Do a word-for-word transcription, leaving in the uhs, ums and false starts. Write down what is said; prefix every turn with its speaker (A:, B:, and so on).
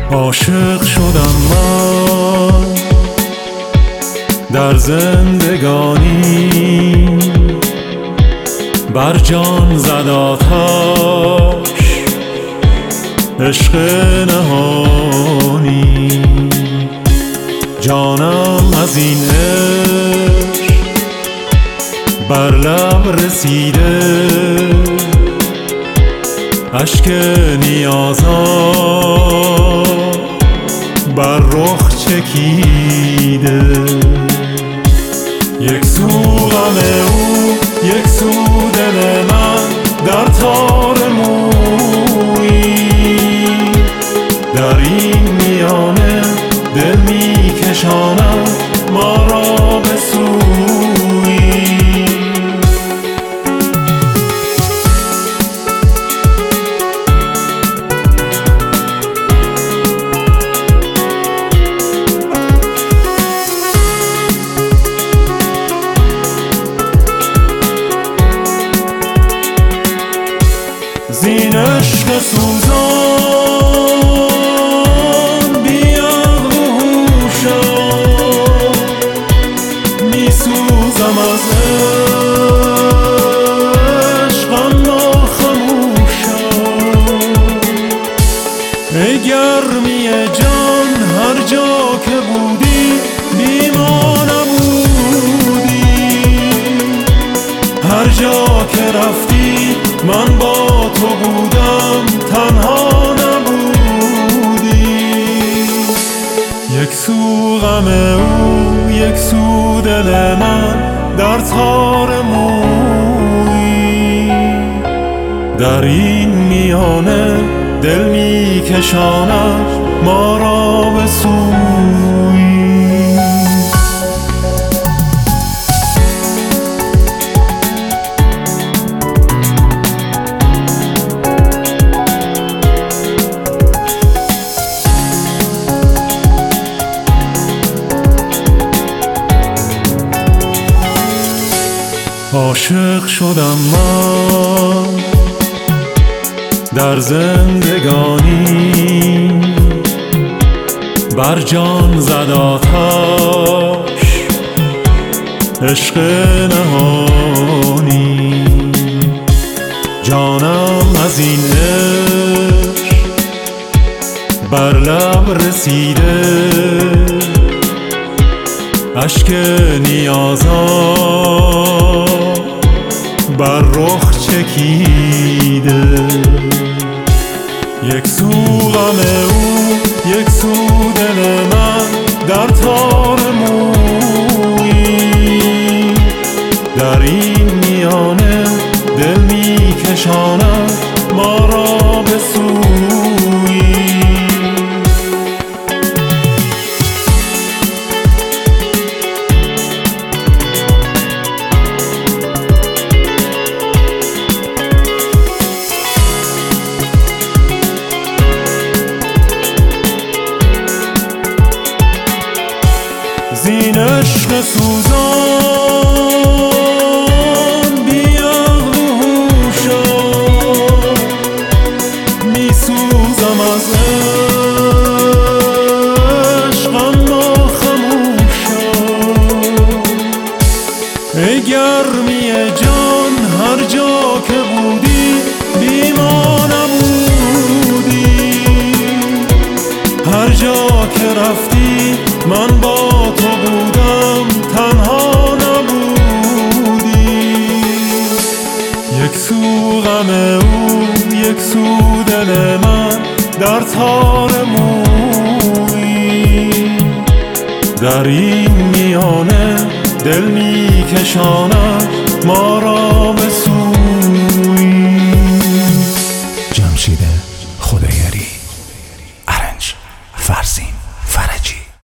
A: عاشق شدم من در زندگانی، بر جان زد آتش عشق نهانی. جانم از این عشق بر لب رسیده، اشک نیازان بر رخ چکیده. یک سو غم او، یک سو دل من در تار مویی. در این میانه دل می کشانم ما را به سویی. زین عشق سوزان بی عقل و هوشم، می سوزم از عشقم ناخموشم. ای گرمی جان هر جا که بودی بی ما نبودی، هر جا که رفتی من با تو بودم تنها نبودی. یک سو غم او، یک سو دل من در تار مویی. در این میانه دل می کشاند ما را به سویی. عاشق شدم من در زندگانی، بر جان زد آتش عشق نهانی. جانم از این عشق بر لب رسیده، اشک نیازان بر رخ چکیده. یک سو غم او، یک سو دل من در تار مویی. در این میانه دل می کشاند ما را به سویی. زین عشق سوزان بی عقل و هوشم، می سوزم از عشقم ناخموشم. ای گرمی جان هر جا که بودی بی ما نبودی، هر جا که رفتی من با تو بودم تنها نبودی. یک سو غم او، یک سو دل من در تار مویی. در این میانه دل می کشاند ما را